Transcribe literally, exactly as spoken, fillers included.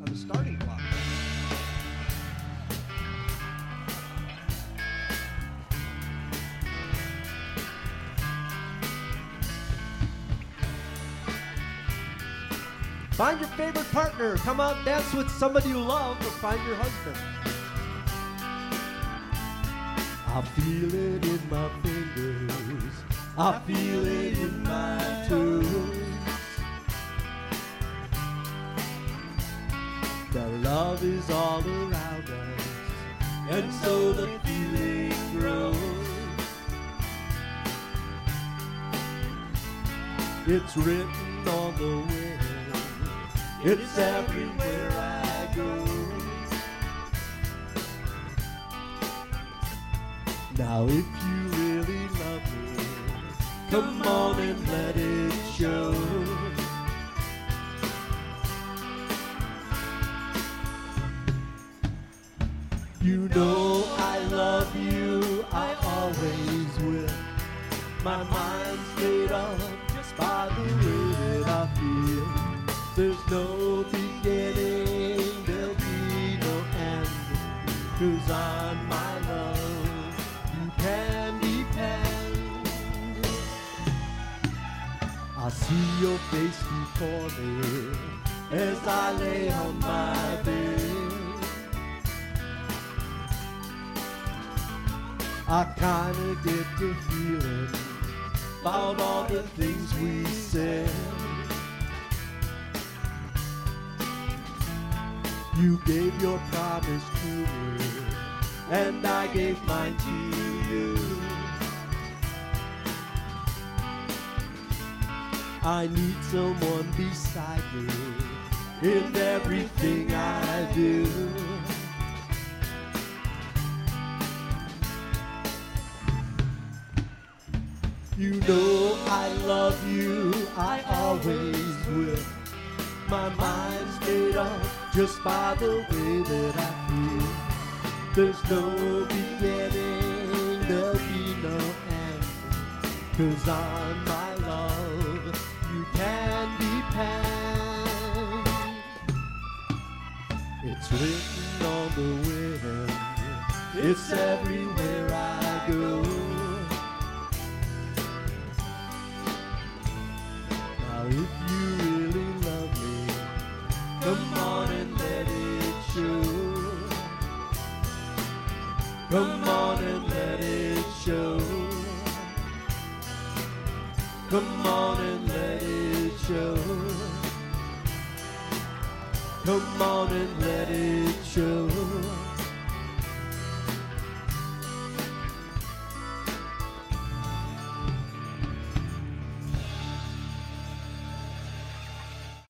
the starting block. Find your favorite partner. Come out and dance with somebody you love, or find your husband. I feel it in my fingers. I feel it in my toes. That love is all around us, and so the feeling grows. It's written on the wind. It's everywhere I go. Now if you really love me, come on and let it show. You know I love you, I always will. My mind's made up just by the way that I feel. There's no beginning, there'll be no end. 'Cause on my love you can depend. I see your face before me as I lay on my bed. I kinda get the feeling about all the things we said. You gave your promise to me, and I gave mine to you. I need someone beside me in everything I do. You know I love you, I always will. My mind's made up just by the way that I feel. There's no beginning, there'll be no end. 'Cause on my love you can depend. It's written on the wind, it's everywhere I go. Now if you really love me, come on and let it show. Come on and let it show. Come on and let it show. Come on and let it show.